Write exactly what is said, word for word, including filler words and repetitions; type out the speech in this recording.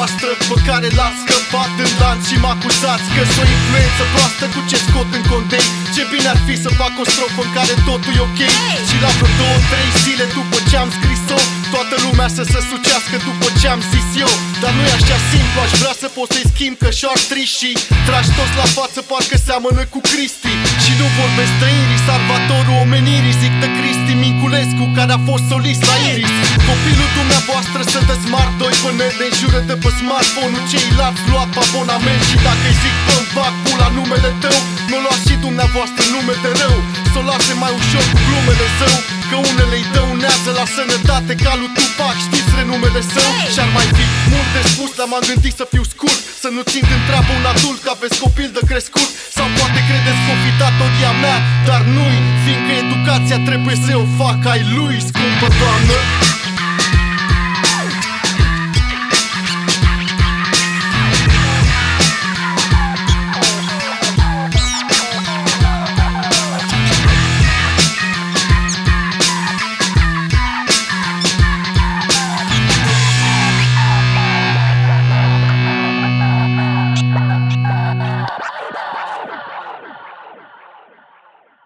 voastră pe care l-ați scăpat în lanț și mă acuzați că s-o influență proastă cu ce scot în condei. Ce bine ar fi să fac o strofă în care totul e ok și la vreo două, trei zile după ce am scris-o toată lumea să se sucească după ce am zis eu. Dar nu e așa simplu, aș vrea să pot să-i schimb că și-ar triși și tragi toți la față parcă seamănă cu Cristi. Și nu vorbesc străinii, salvatorul omenirii, zic de Cristi Minculescu care a fost solist la Iris. Copilul dumneavoastră să dă smart doi până de jură de pe smartphone-ul ceilalți luat pe abonament. Și dacă îi zic bă-mi fac pula numele tău, nu luați și dumneavoastră nume de rău. S-o lase mai ușor cu glumele zău, că unele îi dăunează la sănătate ca lui Tupac, știți renumele său. Și-ar mai fi mult de spus, dar m-am gândit să fiu scurt, să nu țin în treabă un adult că aveți copil de crescut. Sau poate credeți că o fi datoria mea, dar nu-i, fiindcă educația trebuie să o fac ai lui, scumpă doamnă.